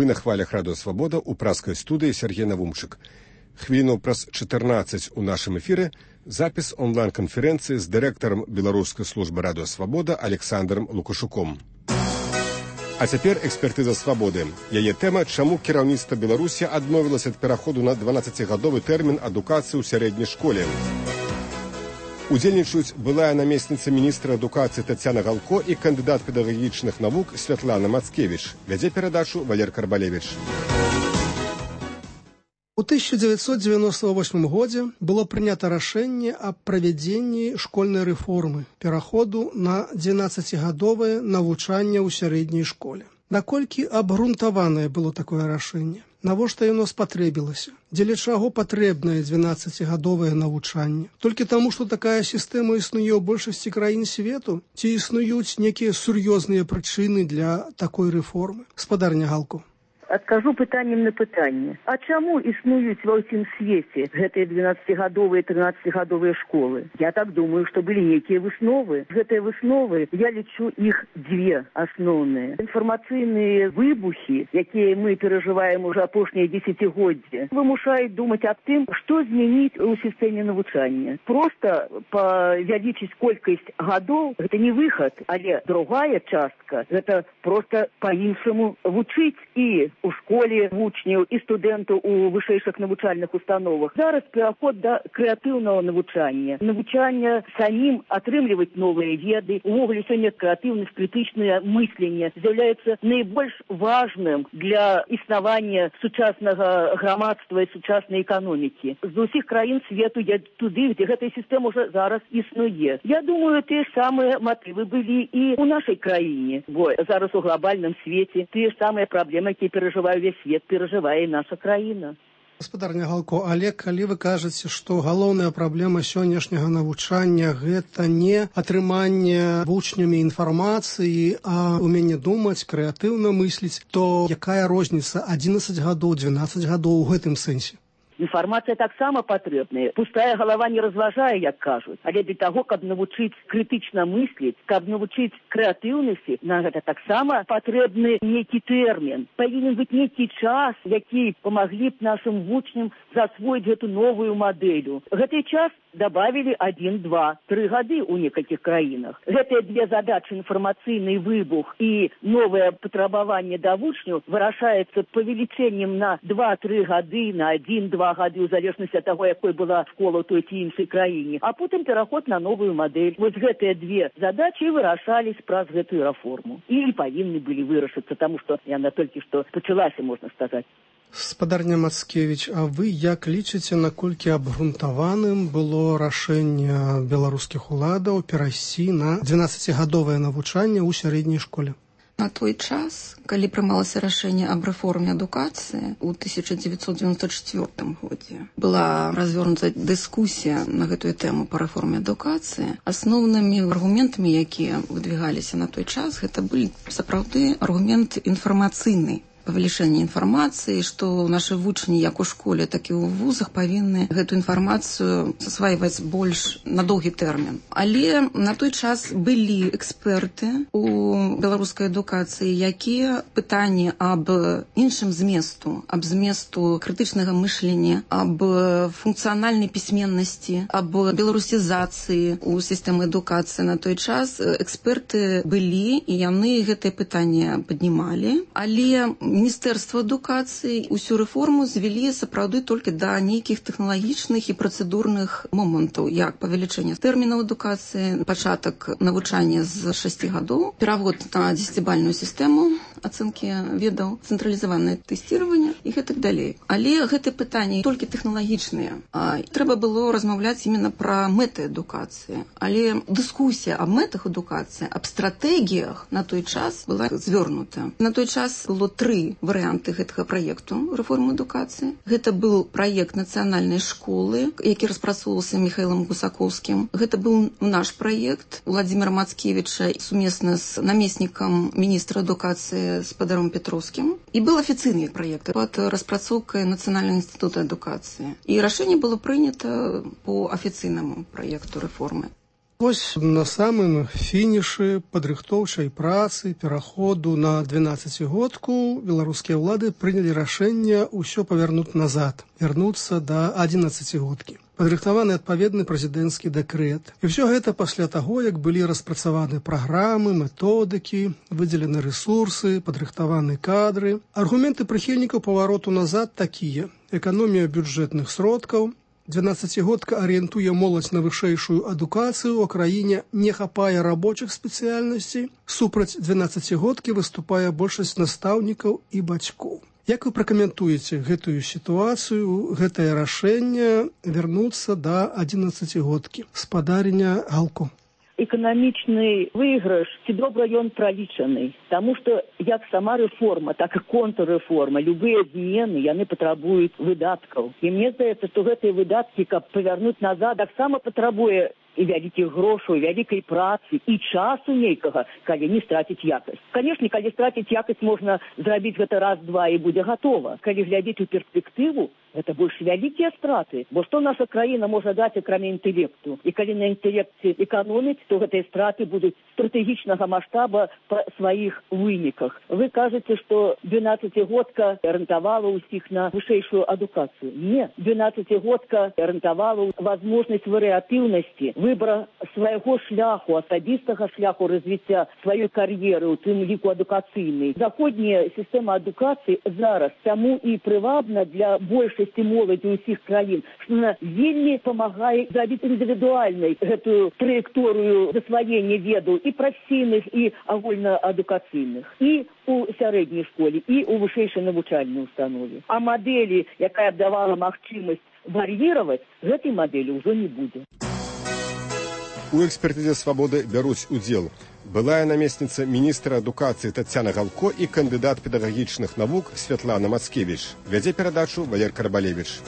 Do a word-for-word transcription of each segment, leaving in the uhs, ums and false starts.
Вы на хвалях Радио Свобода у праскай студыі Сергей Навумчык. Хвіліну праз чатырнаццаць у нашым эфіры запіс онлайн-канферэнцыі з дырэктарам беларускай службы Радио Свобода Александром Лукашуком. А цяпер экспертыза свабоды. Яе тэма, чаму кіраўніцтва Беларусі адмовілася ад пераходу на дванаццацігадовы тэрмін адукацыі ў сярэдняй школе. Удзельнічаюць былая намесніца міністра адукацыі Тацяна Галко і кандыдат педагагічных навук Святлана Мацкевіч. Вядзе перадачу Валер Карбалевіч. У тысяча девятьсот девяносто восьмым годзе было прынята рашэнне аб правядзенні школьнай рэформы, пераходу на дванаццацігадовае навучанне ў сярэдняй школе. Наколькі абгрунтаванае было такое рашэнне? Навошта яно спатрэбілася? Дзеля чаго патрэбнае дванаццацігадовае навучанне? Толькі таму, што такая сістэма існуе ў большасці краін свету? Ці існуюць некія сур'ёзныя прычыны для такой рэформы? Спадарня Галко. Адкажу пытаннем на пытанне. А чаму існуюць ва ўсім свеце гэтыя дванаццацігадовыя, трынаццацігадовыя школы? Я так думаю, што былі нейкія высновы. Гэтыя высновы, я лічу іх дзве асноўныя. Інфармацыйныя выбухі, якія мы перажываем уже апошнія дзесяцігоддзі, вымушаюць думаць аб тым, што змяніць у сістэме навучання. Проста павялічыць колькасць гадоў, гэта не выхад, але другая частка, гэта проста па-іншаму вучыць і у школе вучняў і студэнтаў у вышэйшых навучальных установах. Зараз пераход да крэатыўнага навучання. Навучання самім атрымліваць новыя веды. Увогуле сёння крэатыўнасць, крытычнае мысленне з'яўляецца найбольш важным для існавання сучаснага грамадства і сучаснай эканомікі. З усіх краін свету я туды, где гэтая сістэма уже зараз існуе. Я думаю, тыя самыя матывы былі і ў нашай краіне. Бо зараз у глобальным свеце тыя самыя праблемы, якія перажывае ўвесь свет, перажывае і наша краіна. Гаспадарня Галко, але калі вы кажаце, што галоўная праблема сённяшняга навучання гэта не атрыманне вучнямі інфармацыі, а ўменне думаць, крэатыўна мысліць, то якая розніца адзінаццаць гадоў, дванаццаць гадоў у гэтым сэнсе? Інфармацыя таксама патрэбная. Пустая галава не разважае, як кажуць. Але для таго, каб навучыць крытычна мысліць, каб навучыць крэатыўнасці, на гэта таксама патрэбны нейкі тэрмін. Павінен быць нейкі час, які памаглі б нашым вучням засвоіць гэту новую мадэлю. Гэты час добавили один, два, три гады у некалькіх краінах. Гэтыя две задачы, інфармацыйны выбух і новае патрабаванне да вучняў, вырашаецца павелічэннем на два-тры гады, на один-два гады, у залежнасці ад таго, якой была школа ў той ці іншай краіне, а потым пераход на новую мадэль. Вось гэтыя две задачы вырашались праз гэтую рэформу. І павінны былі вырашыцца, таму што яна толькі што пачалася, можна сказаць. Спадарня Мацкевіч, а вы як лічыце, наколькі абгрунтаваным было рашэнне беларускіх уладаў перайсці на дванаццацігадовае навучанне ў сярэдняй школе? На той час, калі прымалася рашэнне аб рэформе адукацыі ў тысяча дзевяцьсот дзевяносто чвёртым годзе, была развернута дыскусія на гэтую тэму па рэформе адукацыі. Асноўнымі аргументамі, якія выдвигаліся на той час, гэта былі сапраўды аргумент інфармацыйны. Павелічэнне інфармацыі, што нашы вучні як у школе, так і ў вузах павінны гэту інфармацыю засвайваць больш на доўгі тэрмін. Але на той час былі эксперты у беларускай адукацыі, якія пытанні аб іншым зместу, аб зместу крытычнага мышлення, аб функцыянальнай пісьменнасці, аб беларусізацыі ў сістэмы адукацыі на той час эксперты былі, і яны гэтае пытанне паднімалі, але Міністэрства адукацыі усю рэформу звялі сапраўды толькі да нейкіх тэхналагічных і працэдурных момантаў, як павелічэнне тэрмінаў адукацыі, пачатак навучання з шасці гадоў, перавод на дзесяцібальную сістэму ацэнкі ведаў, цэнтралізаванае тэсціраванне і гэтак далей. Але гэтыя пытанні толькі тэхналагічныя. А трэба было размаўляць именно пра мэты адукацыі. Але дыскусія аб мэтах адукацыі, аб стратэгіях на той час была звёрнута. На той час было тры варыянты гэтага праекту рэформы адукацыі. Гэта быў праект нацыянальнай школы, які распрацоўваўся Міхаілам Гусакоўскім. Гэта быў наш праект Владзіміра Мацкевіча сумесна з намеснікам міністра адукацыі Спадаром Петроўскім. І быў афіцыйны праект пад распрацоўкай Нацыянальнага інстытута адукацыі. І рашэнне было прынята по афіцыйнаму праекту рэформы. Вось на самым фінішы падрыхтоўчай працы пераходу на двенаццацігодку беларускія ўлады прынялі рашэнне ўсё павярнуць назад, вярнуцца да адзінаццацігодкі. Падрыхтаваны адпаведны прэзідэнцкі дэкрэт. І ўсё гэта пасля таго, як былі распрацаваны праграмы, методыкі, выдзелены рэсурсы, падрыхтаваны кадры. Аргументы прыхільнікаў павароту назад такія: эканомія бюджэтных сродкаў, двенаццацігодка арыентуе моладзь на вышэйшую адукацыю, у краіне не хапае рабочых спецыяльнасцей, супраць двенаццацігодкі выступае большасць настаўнікаў і бацькоў. Як вы пракаментуеце гэтую сітуацыю, гэтае рашэнне вярнуцца да адзінаццацігодкі? Спадарня Галко. Эканамічны выйгрыш, ці добра ён пралічаны, таму што як сама рэформа, так і контррэформа, любыя змены, яны патрабуюць выдаткаў. І мне здаецца, што гэтыя выдаткі, каб павярнуць назад, таксама патрабуе і вялікіх грошаў, вялікай працы, і часу нейкага, калі не страціць якасць. Канешне, калі страціць якасць, можна зрабіць гэта раз-два і будзе гатова. Калі глядзець у перспектыву, гэта больш вялікія страты. Бо што наша краіна можа даць, акрамя інтэлекту? І калі на інтэлекце эканоміць, то гэтыя страты будуць стратэгічнага маштаба па сваіх выніках. Вы кажаце, што двенаццацігодка арыентавала ўсіх на вышэйшую адукацыю. Не, двенаццацігодка арыентавала возможнасць варыятыўнасці, выбора свайго шляху, асабістага шляху развіцця сваёй кар'еры, у тым ліку адукацыйнай. Заходняя сістэма адукацыі зараз таму і прывабна для большасці моладзі ўсіх краін, што она вельмі памагае зрабіць індывідуальнай гэтую траекторыю засваення ведаў і прафесійных, і агульнаадукацыйных, і у сярэдняй школе, і у вышэйшай навучальнай установе. А мадэлі, якая б давала магчымасць вар'іраваць, гэтай мадэлі ўжо не будзе. У экспертызе «Свабоды» бяруць удзел былая намесніца міністра адукацыі Тацяна Галко і кандыдат педагагічных навук Святлана Мацкевіч. Вядзе перадачу Валер Карбалевіч.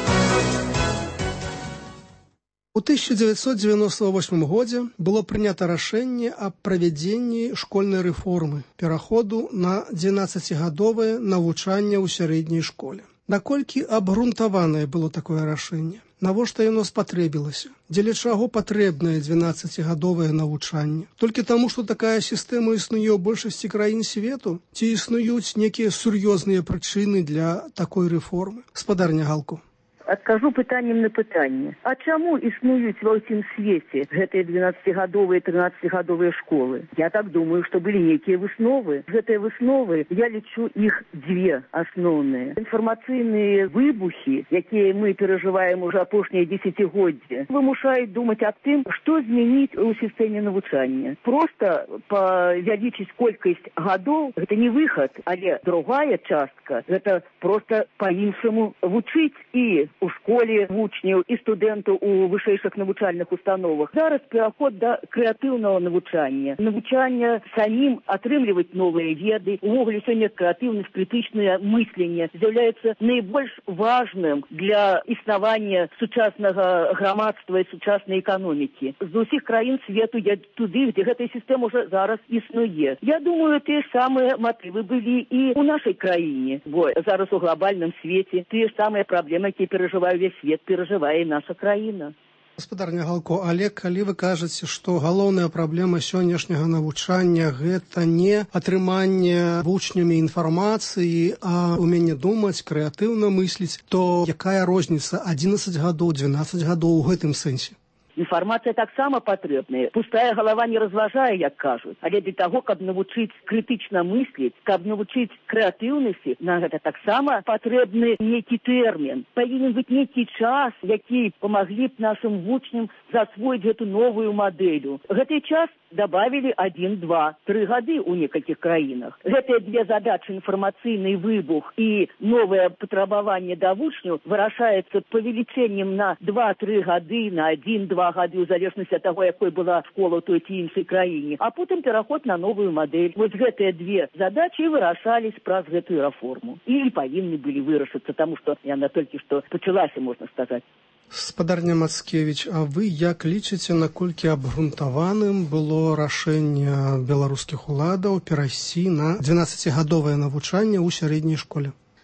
У тысяча дзевяцьсот дзевяносто восьмым годзе было прынята рашэнне аб правядзенні школьнай рэформы, пераходу на двенаццацігадовае навучанне ў сярэдняй школе. Наколькі абгрунтаванае было такое рашэнне? Навошта яно спатрэбілася? Дзеля чаго патрэбнае двенаццацігадовае навучанне? Толькі таму, што такая сістэма існуе ў большасці краін свету? Ці існуюць некія сур'ёзныя прычыны для такой рэформы? Спадарня Галко. Адкажу пытаннем на пытанне. А чаму існуюць ва ўсім свеце гэтыя двенаццацігадовыя, трынаццацігадовыя школы? Я так думаю, што былі нейкія высновы. Гэтыя высновы, я лічу іх дзве асноўныя. Інфармацыйныя выбухі, якія мы перажываем уже апошнія дзесяцігоддзі, вымушаюць думаць аб тым, што змяніць у сістэме навучання. Проста павялічыць колькасць гадоў, гэта не выхад, але другая частка, гэта проста па-іншаму вучыць і у школе вучняў і студэнтаў у вышэйшых навучальных установах. Зараз пераход да крэатыўнага навучання. Навучання самім атрымліваць новыя веды. Увогуле сёння крэатыўнасць, крытычнае мысленне з'яўляецца найбольш важным для існавання сучаснага грамадства і сучаснай эканомікі. З усіх краін свету я туды, дзе гэтая сістэма ўжо зараз існуе. Я думаю, тыя самыя матывы былі і ў нашай краіне. Бо зараз у глобальным свеце тыя самыя праблемы, якія перажывае ўвесь свет, перажывае і наша краіна. Гаспадарня Галко, але калі вы кажаце, што галоўная праблема сённяшняга навучання гэта не атрыманне вучнямі інфармацыі, а ўменне думаць, крэатыўна мысліць, то якая розніца адзінаццаць гадоў, двенаццаць гадоў у гэтым сэнсе? Інфармацыя таксама патрэбная. Пустая галава не разважае, як кажуць. Але для таго, каб навучыць крытычна мысліць, каб навучыць крэатыўнасці, на гэта таксама патрэбны нейкі тэрмін. Павінен быць нейкі час, які памаглі б нашым вучням засвоіць гэту новую мадэлю. Гэты час добавили один, два, три гады у некалькіх краінах. Гэтыя две задачы, інфармацыйны выбух і новае патрабаванне да вучняў, вырашаецца павелічэннем на два-тры гады, на один-два гады, у залежнасці ад таго, якой была школа ў той ці іншай краіне, а потым пераход на новую мадэль. Вось гэтыя две задачы вырашались праз гэтую рэформу. І павінны былі вырашыцца, таму што яна толькі што пачалася, можна сказаць. Спадарня Мацкевіч, а вы як лічыце, наколькі абгрунтаваным было рашэнне беларускіх уладаў перайсці на двенаццацігадовае навучанне ў сярэдняй школе?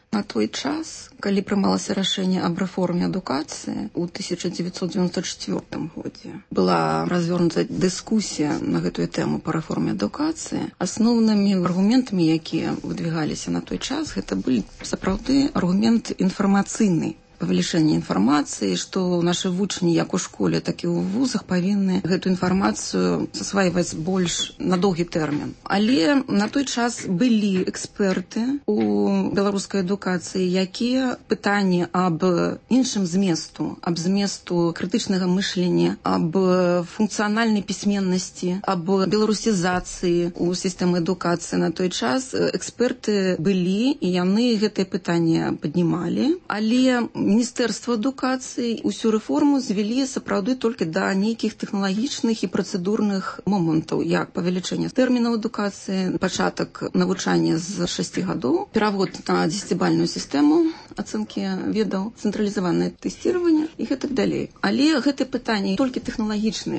На той час, калі прымалася рашэнне аб рэформе адукацыі ў тысяча дзевяцьсот дзевяносто чацвёртым годзе, была развернута дыскусія на гэтую тэму па рэформе адукацыі. Асноўнымі аргументамі, якія выдвигаліся на той час, гэта былі сапраўды аргумент інфармацыйны. Павелічэнне інфармацыі, што нашы вучні як у школе, так і ў вузах павінны гэту інфармацыю засвайваць больш на доўгі тэрмін. Але на той час былі эксперты у беларускай адукацыі, якія пытанні аб іншым зместу, аб зместу крытычнага мышлення, аб функцыянальнай пісьменнасці, аб беларусізацыі ў сістэмы адукацыі на той час эксперты былі, і яны гэтае пытанне паднімалі, але Міністэрства адукацыі усю рэформу звялі сапраўды толькі да нейкіх тэхналагічных і працэдурных момантаў, як павелічэнне тэрмінаў адукацыі, пачатак навучання з шасці гадоў, перавод на дзесяцібальную сістэму ацэнкі ведаў, цэнтралізаванае тэсціраванне і гэтак далей. Але гэтыя пытанні толькі тэхналагічныя.